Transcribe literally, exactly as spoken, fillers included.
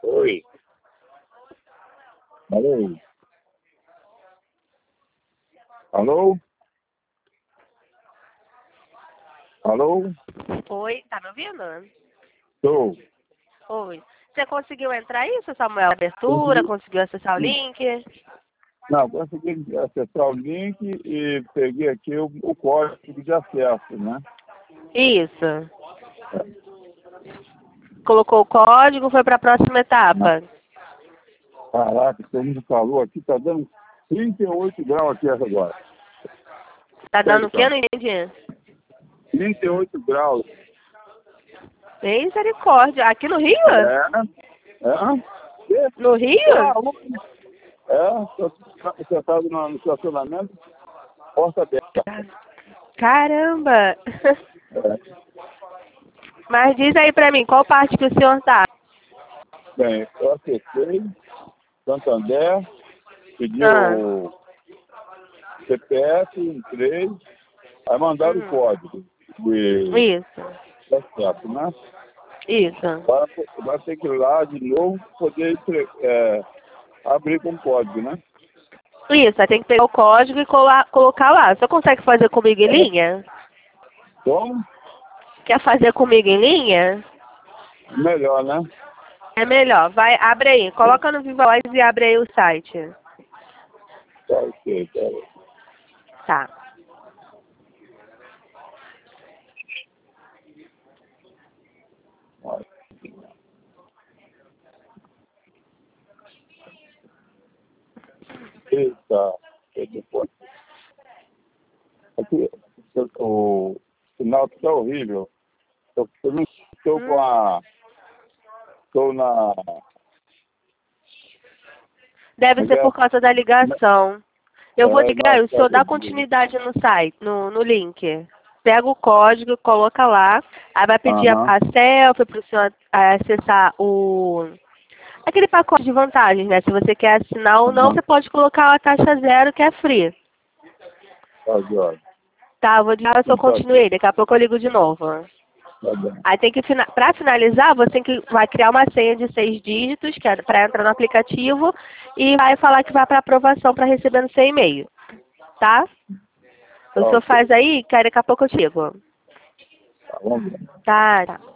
Oi. Alô? Alô? Alô? Oi, tá me ouvindo? Estou. Oi. Você conseguiu entrar aí, seu Samuel? Abertura, Consegui. conseguiu acessar o link? Não, consegui acessar o link e peguei aqui o, o código de acesso, né? Isso. Colocou o código, foi para a próxima etapa. Caraca, todo mundo falou aqui, tá dando trinta e oito graus aqui agora. Tá dando o quê? Eu Então, não entendi. trinta e oito graus. Misericórdia. Aqui no Rio? É? É? No Rio? É, estou sentado no no estacionamento, porta aberta. Caramba. É. Mas diz aí pra mim, qual parte que o senhor tá? Bem, eu acessei, Santander, pedi Ah. o C P F, entrei, aí mandaram o Hum. código de Isso. acesso, né? Isso. Agora vai ter que ir lá de novo para poder entre- é, abrir com código, né? Isso, aí tem que pegar o código e colar, colocar lá. Você consegue fazer comigo em linha? Como? Quer fazer comigo em linha? Melhor, né? É melhor. Vai, abre aí. Coloca no Viva Voz e abre aí o site. Tá, ok, pera. Tá. Olha. Eita, depois. Aqui, o sinal está horrível. Eu, eu não estou com a. Estou na. Deve ser por causa da ligação. Eu vou É, ligar, não, o tá senhor dá horrível. continuidade no site, no, no link. Pega o código, coloca lá, aí vai pedir a, Aham. a selfie para o senhor eh, acessar o aquele pacote de vantagens, né? Se você quer assinar ou não, Aham. você pode colocar a taxa zero, que é free. Tá, Jorge. Tá, eu vou dar o seu Então, tá, continue, daqui a pouco eu ligo de novo. tá bem. Aí tem que, para finalizar, você tem que, vai criar uma senha de seis dígitos, que é para entrar no aplicativo, e vai falar que vai para aprovação para receber no seu e-mail. Tá? O Tá, senhor ok. faz aí, que aí daqui a pouco eu digo. Tá, vamos ver. Tá, tá.